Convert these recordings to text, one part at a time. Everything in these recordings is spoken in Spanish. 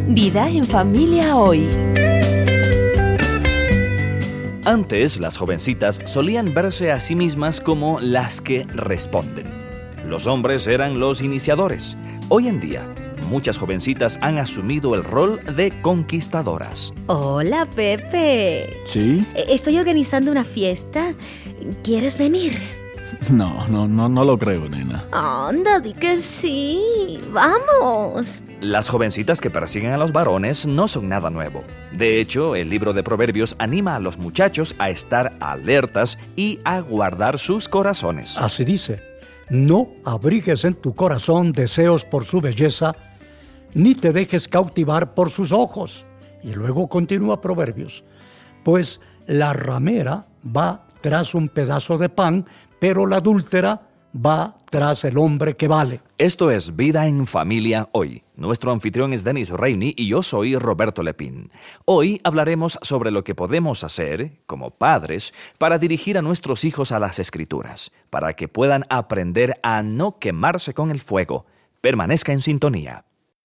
Vida en familia hoy. Antes, las jovencitas solían verse a sí mismas como las que responden. Los hombres eran los iniciadores. Hoy en día, muchas jovencitas han asumido el rol de conquistadoras. Hola, Pepe. ¿Sí? Estoy organizando una fiesta. ¿Quieres venir? No lo creo, nena. Anda, di que sí. ¡Vamos! Las jovencitas que persiguen a los varones no son nada nuevo. De hecho, el libro de Proverbios anima a los muchachos a estar alertas y a guardar sus corazones. Así dice: no abrigues en tu corazón deseos por su belleza, ni te dejes cautivar por sus ojos. Y luego continúa Proverbios: pues la ramera va tras un pedazo de pan, pero la adúltera va tras el hombre que vale. Esto es Vida en Familia hoy. Nuestro anfitrión es Denis Reini y yo soy Roberto Lepín. Hoy hablaremos sobre lo que podemos hacer, como padres, para dirigir a nuestros hijos a las Escrituras, para que puedan aprender a no quemarse con el fuego. Permanezca en sintonía.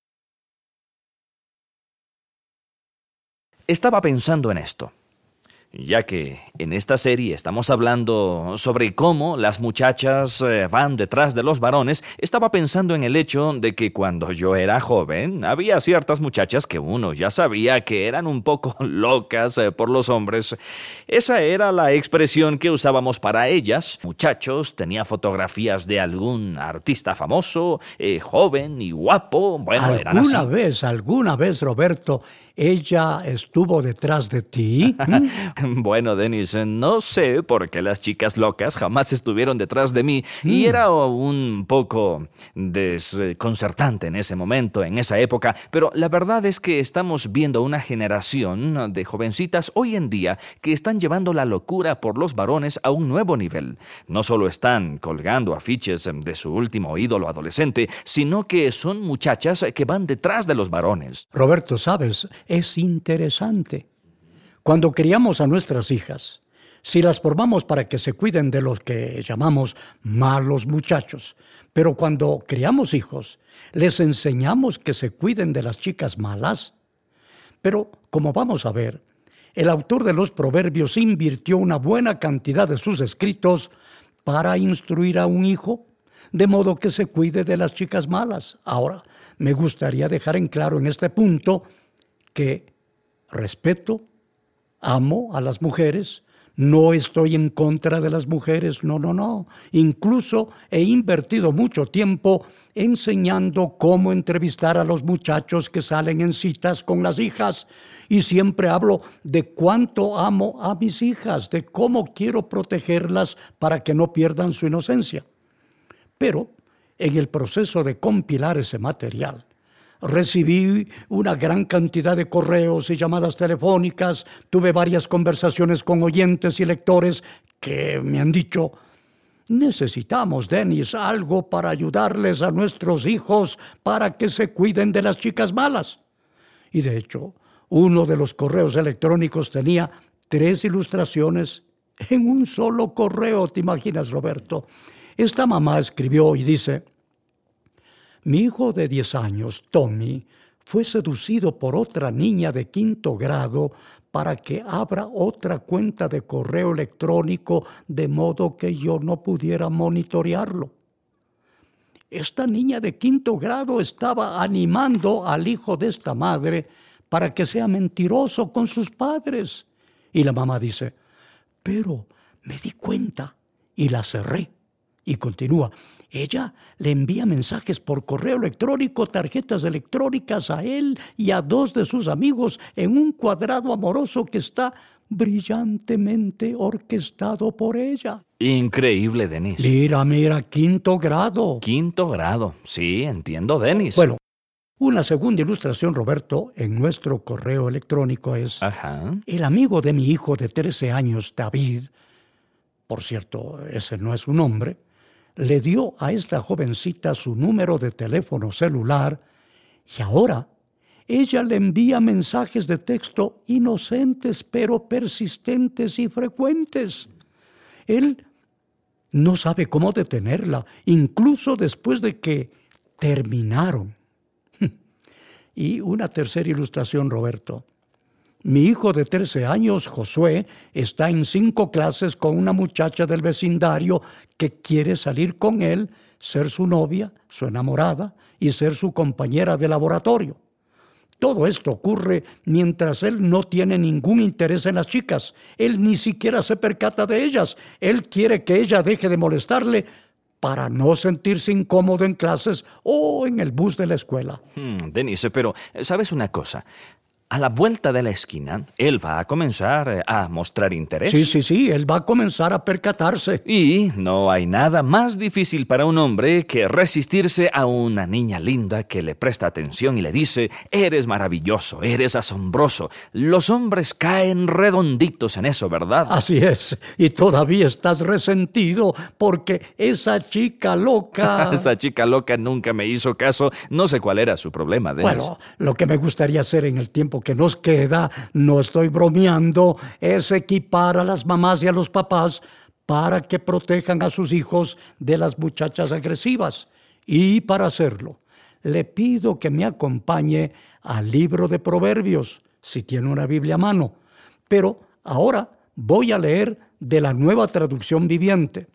Estaba pensando en esto, ya que en esta serie estamos hablando sobre cómo las muchachas van detrás de los varones. Estaba pensando en el hecho de que cuando yo era joven había ciertas muchachas que uno ya sabía que eran un poco locas por los hombres. Esa era la expresión que usábamos para ellas. Muchachos, tenía fotografías de algún artista famoso, joven y guapo. Bueno, eran así. ¿Alguna vez, Roberto, ella estuvo detrás de ti? Bueno, Denis, no sé por qué las chicas locas jamás estuvieron detrás de mí y era un poco desconcertante en ese momento, en esa época, pero la verdad es que estamos viendo una generación de jovencitas hoy en día que están llevando la locura por los varones a un nuevo nivel. No solo están colgando afiches de su último ídolo adolescente, sino que son muchachas que van detrás de los varones. Roberto, ¿sabes? Es interesante. Cuando criamos a nuestras hijas, si las formamos para que se cuiden de los que llamamos malos muchachos, pero cuando criamos hijos, les enseñamos que se cuiden de las chicas malas. Pero, como vamos a ver, el autor de los Proverbios invirtió una buena cantidad de sus escritos para instruir a un hijo, de modo que se cuide de las chicas malas. Ahora, me gustaría dejar en claro en este punto que respeto, amo a las mujeres, no estoy en contra de las mujeres, no. Incluso he invertido mucho tiempo enseñando cómo entrevistar a los muchachos que salen en citas con las hijas. Y siempre hablo de cuánto amo a mis hijas, de cómo quiero protegerlas para que no pierdan su inocencia. Pero en el proceso de compilar ese material, recibí una gran cantidad de correos y llamadas telefónicas, tuve varias conversaciones con oyentes y lectores que me han dicho: necesitamos, Denis, algo para ayudarles a nuestros hijos para que se cuiden de las chicas malas. Y de hecho, uno de los correos electrónicos tenía 3 ilustraciones en un solo correo, ¿te imaginas, Roberto? Esta mamá escribió y dice: mi hijo de 10 años, Tommy, fue seducido por otra niña de 5º grado para que abra otra cuenta de correo electrónico de modo que yo no pudiera monitorearlo. Esta niña de 5º grado estaba animando al hijo de esta madre para que sea mentiroso con sus padres. Y la mamá dice: pero me di cuenta y la cerré. Y continúa: ella le envía mensajes por correo electrónico, tarjetas electrónicas a él y a 2 de sus amigos en un cuadrado amoroso que está brillantemente orquestado por ella. Increíble, Denis. Mira, 5º grado. 5º grado. Sí, entiendo, Denis. Bueno, una segunda ilustración, Roberto, en nuestro correo electrónico es: el amigo de mi hijo de 13 años, David, por cierto, ese no es su nombre, le dio a esta jovencita su número de teléfono celular y ahora ella le envía mensajes de texto inocentes pero persistentes y frecuentes. Él no sabe cómo detenerla, incluso después de que terminaron. Y una tercera ilustración, Roberto. Mi hijo de 13 años, Josué, está en 5 clases con una muchacha del vecindario que quiere salir con él, ser su novia, su enamorada y ser su compañera de laboratorio. Todo esto ocurre mientras él no tiene ningún interés en las chicas. Él ni siquiera se percata de ellas. Él quiere que ella deje de molestarle para no sentirse incómodo en clases o en el bus de la escuela. Denise, pero ¿sabes una cosa? A la vuelta de la esquina, él va a comenzar a mostrar interés. Sí, él va a comenzar a percatarse. Y no hay nada más difícil para un hombre que resistirse a una niña linda que le presta atención y le dice: eres maravilloso, eres asombroso. Los hombres caen redonditos en eso, ¿verdad? Así es, y todavía estás resentido porque esa chica loca... Esa chica loca nunca me hizo caso. No sé cuál era su problema, Denise. Bueno, lo que me gustaría hacer en el tiempo que nos queda, no estoy bromeando, es equipar a las mamás y a los papás para que protejan a sus hijos de las muchachas agresivas. Y para hacerlo, le pido que me acompañe al libro de Proverbios, si tiene una Biblia a mano. Pero ahora voy a leer de la Nueva Traducción Viviente.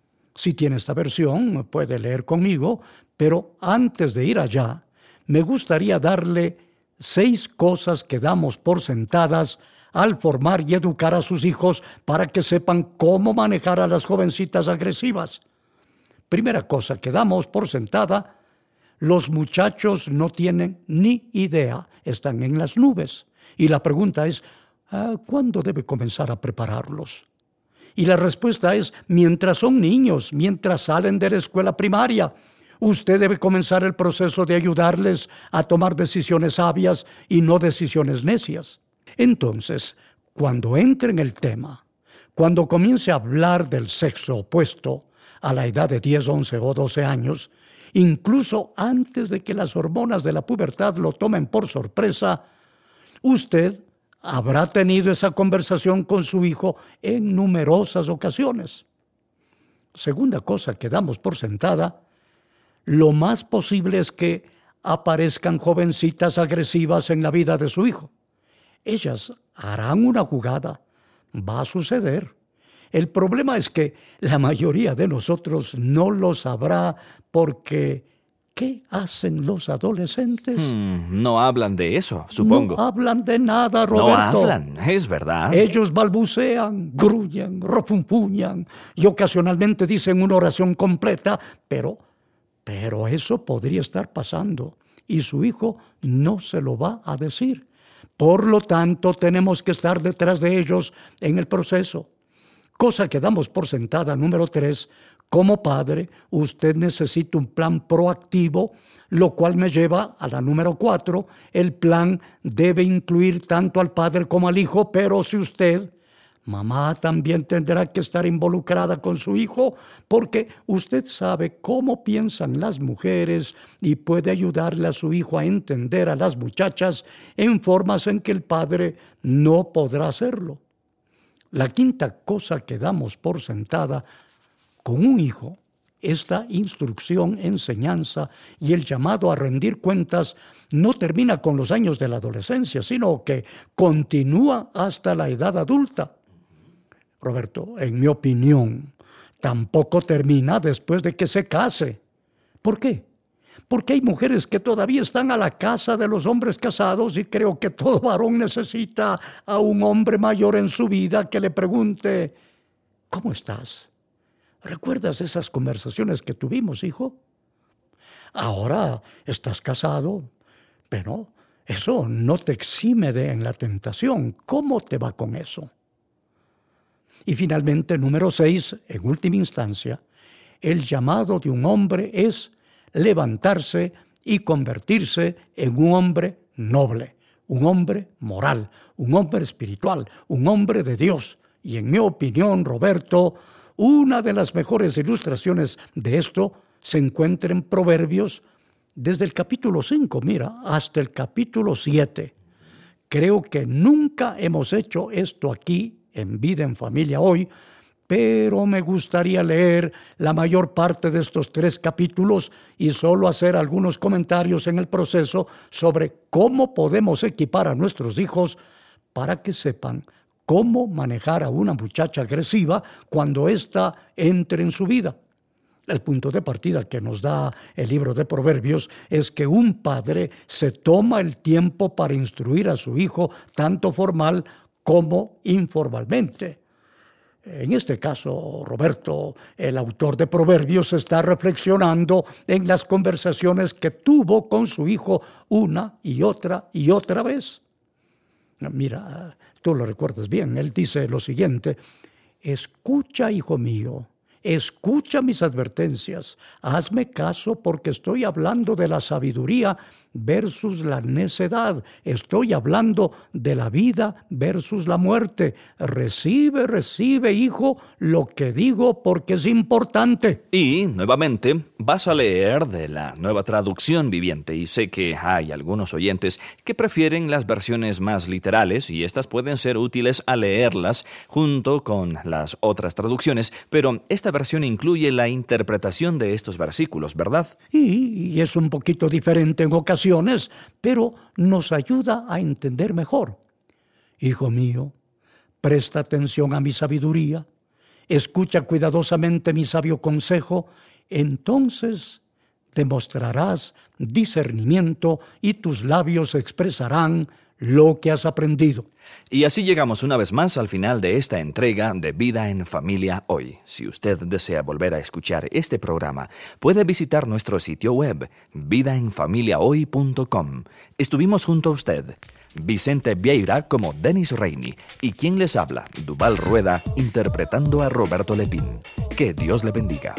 Si tiene esta versión, puede leer conmigo, pero antes de ir allá, me gustaría darle 6 cosas que damos por sentadas al formar y educar a sus hijos para que sepan cómo manejar a las jovencitas agresivas. Primera cosa que damos por sentada: los muchachos no tienen ni idea, están en las nubes. Y la pregunta es, ¿cuándo debe comenzar a prepararlos? Y la respuesta es, mientras son niños, mientras salen de la escuela primaria. Usted debe comenzar el proceso de ayudarles a tomar decisiones sabias y no decisiones necias. Entonces, cuando entre en el tema, cuando comience a hablar del sexo opuesto a la edad de 10, 11 o 12 años, incluso antes de que las hormonas de la pubertad lo tomen por sorpresa, usted habrá tenido esa conversación con su hijo en numerosas ocasiones. Segunda cosa que damos por sentada: lo más posible es que aparezcan jovencitas agresivas en la vida de su hijo. Ellas harán una jugada, va a suceder. El problema es que la mayoría de nosotros no lo sabrá porque ¿qué hacen los adolescentes? No hablan de eso, supongo. No hablan de nada, Roberto. No hablan, es verdad. Ellos balbucean, grullen, refunfuñan y ocasionalmente dicen una oración completa, pero eso podría estar pasando y su hijo no se lo va a decir. Por lo tanto, tenemos que estar detrás de ellos en el proceso. Cosa que damos por sentada. Número 3, como padre, usted necesita un plan proactivo, lo cual me lleva a la número 4. El plan debe incluir tanto al padre como al hijo, pero si usted, mamá, también tendrá que estar involucrada con su hijo, porque usted sabe cómo piensan las mujeres y puede ayudarle a su hijo a entender a las muchachas en formas en que el padre no podrá hacerlo. La quinta cosa que damos por sentada con un hijo, esta instrucción, enseñanza y el llamado a rendir cuentas no termina con los años de la adolescencia, sino que continúa hasta la edad adulta. Roberto, en mi opinión, tampoco termina después de que se case. ¿Por qué? Porque hay mujeres que todavía están a la casa de los hombres casados y creo que todo varón necesita a un hombre mayor en su vida que le pregunte: ¿cómo estás? ¿Recuerdas esas conversaciones que tuvimos, hijo? Ahora estás casado, pero eso no te exime de en la tentación. ¿Cómo te va con eso? Y finalmente, número 6, en última instancia, el llamado de un hombre es levantarse y convertirse en un hombre noble, un hombre moral, un hombre espiritual, un hombre de Dios. Y en mi opinión, Roberto, una de las mejores ilustraciones de esto se encuentra en Proverbios desde el capítulo 5, hasta el capítulo 7. Creo que nunca hemos hecho esto aquí en Vida en Familia Hoy, pero me gustaría leer la mayor parte de estos 3 capítulos y solo hacer algunos comentarios en el proceso sobre cómo podemos equipar a nuestros hijos para que sepan cómo manejar a una muchacha agresiva cuando ésta entre en su vida. El punto de partida que nos da el libro de Proverbios es que un padre se toma el tiempo para instruir a su hijo tanto formal como informalmente. En este caso, Roberto, el autor de Proverbios, está reflexionando en las conversaciones que tuvo con su hijo una y otra vez. Mira, tú lo recuerdas bien, él dice lo siguiente: escucha, hijo mío, escucha mis advertencias, hazme caso porque estoy hablando de la sabiduría versus la necedad, estoy hablando de la vida versus la muerte. Recibe, hijo, lo que digo porque es importante. Y, nuevamente, vas a leer de la Nueva Traducción Viviente, y sé que hay algunos oyentes que prefieren las versiones más literales, y estas pueden ser útiles a leerlas junto con las otras traducciones, pero esta versión incluye la interpretación de estos versículos, ¿verdad? Y es un poquito diferente en ocasiones, pero nos ayuda a entender mejor. Hijo mío, presta atención a mi sabiduría, escucha cuidadosamente mi sabio consejo, entonces demostrarás discernimiento y tus labios expresarán lo que has aprendido. Y así llegamos una vez más al final de esta entrega de Vida en Familia Hoy. Si usted desea volver a escuchar este programa, puede visitar nuestro sitio web, vidaenfamiliahoy.com. Estuvimos junto a usted, Vicente Vieira como Dennis Reini, y quien les habla, Duval Rueda, interpretando a Roberto Lepín. Que Dios le bendiga.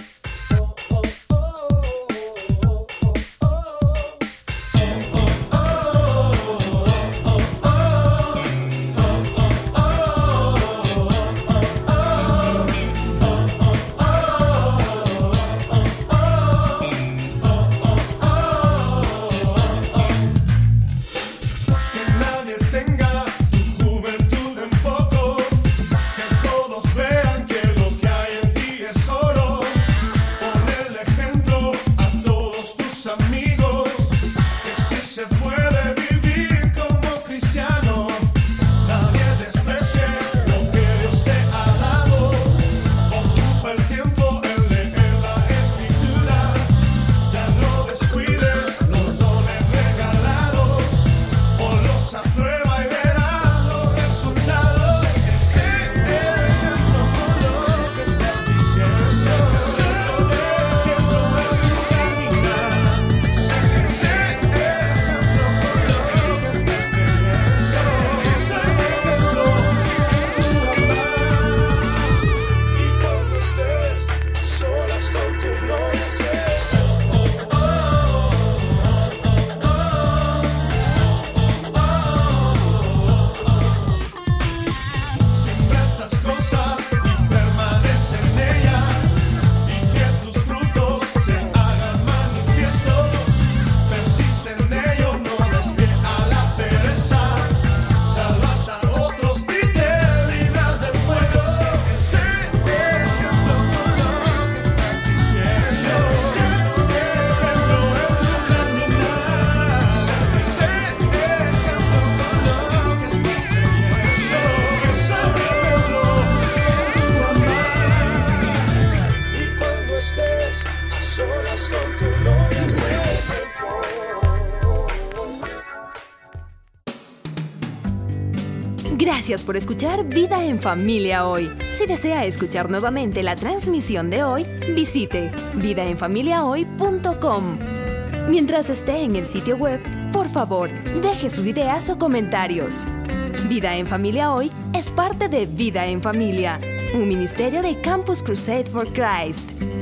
Gracias por escuchar Vida en Familia Hoy. Si desea escuchar nuevamente la transmisión de hoy, visite vidaenfamiliahoy.com. Mientras esté en el sitio web, por favor, deje sus ideas o comentarios. Vida en Familia Hoy es parte de Vida en Familia, un ministerio de Campus Crusade for Christ.